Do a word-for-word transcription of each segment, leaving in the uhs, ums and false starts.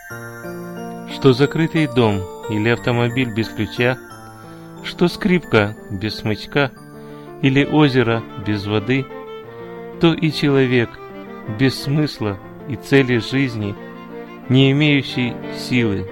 Что закрытый дом или автомобиль без ключа, что скрипка без смычка или озеро без воды, то и человек без смысла и цели жизни, не имеющий силы.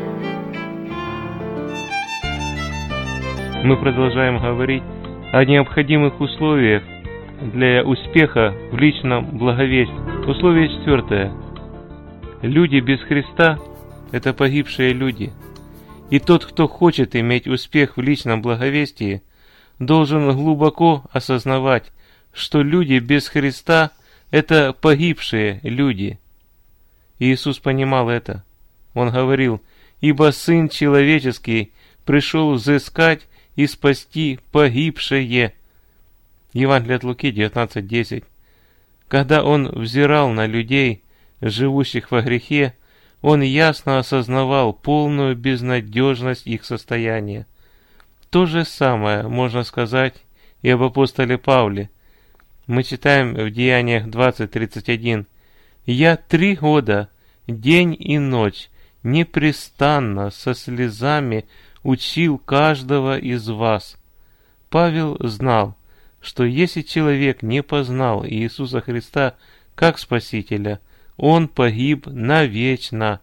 Мы продолжаем говорить о необходимых условиях для успеха в личном благовестии. Условие четвертое. Люди без Христа – это погибшие люди. И тот, кто хочет иметь успех в личном благовестии, должен глубоко осознавать, что люди без Христа – это погибшие люди. Иисус понимал это. Он говорил: «Ибо Сын Человеческий пришел взыскать и спасти погибшее». Евангелие от Луки девятнадцать десять. Когда Он взирал на людей, живущих во грехе, Он ясно осознавал полную безнадежность их состояния. То же самое можно сказать и об апостоле Павле. Мы читаем в Деяниях двадцать тридцать один. «Я три года, день и ночь, непрестанно со слезами учил каждого из вас». Павел знал, что если человек не познал Иисуса Христа как Спасителя, он погиб навечно.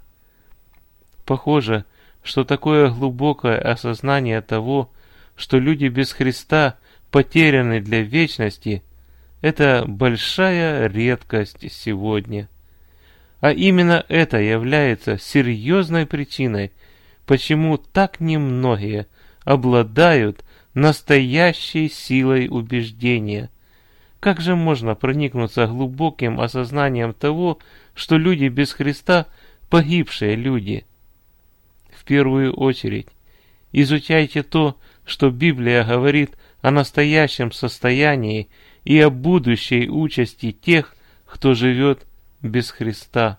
Похоже, что такое глубокое осознание того, что люди без Христа потеряны для вечности, это большая редкость сегодня. А именно это является серьезной причиной, почему так немногие обладают настоящей силой убеждения. Как же можно проникнуться глубоким осознанием того, что люди без Христа – погибшие люди? В первую очередь, изучайте то, что Библия говорит о настоящем состоянии и о будущей участи тех, кто живет без Христа.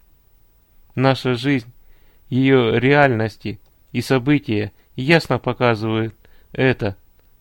Наша жизнь, ее реальности и события ясно показывают это.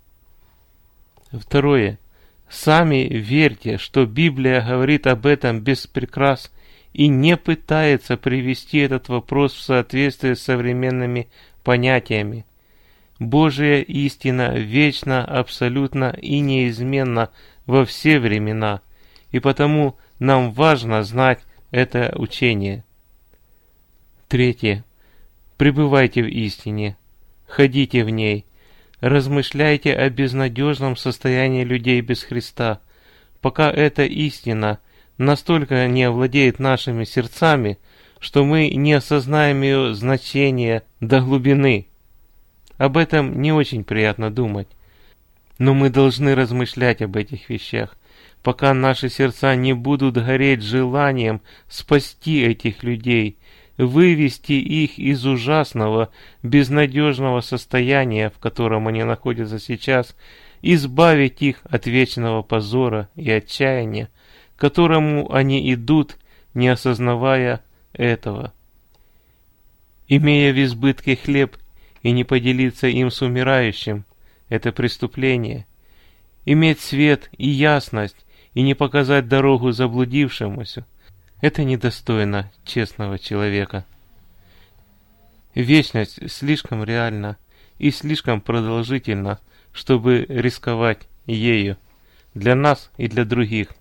Второе. Сами верьте, что Библия говорит об этом без прикрас и не пытается привести этот вопрос в соответствие с современными понятиями. Божья истина вечна, абсолютна и неизменна во все времена, и потому нам важно знать это учение. Третье. Пребывайте в истине, ходите в ней, размышляйте о безнадежном состоянии людей без Христа, пока эта истина настолько не овладеет нашими сердцами, что мы не осознаем ее значение до глубины. Об этом не очень приятно думать, но мы должны размышлять об этих вещах, пока наши сердца не будут гореть желанием спасти этих людей, вывести их из ужасного, безнадежного состояния, в котором они находятся сейчас, избавить их от вечного позора и отчаяния, к которому они идут, не осознавая этого. Имея в избытке хлеб и не поделиться им с умирающим – это преступление. Иметь свет и ясность и не показать дорогу заблудившемуся – это недостойно честного человека. Вечность слишком реальна и слишком продолжительна, чтобы рисковать ею для нас и для других.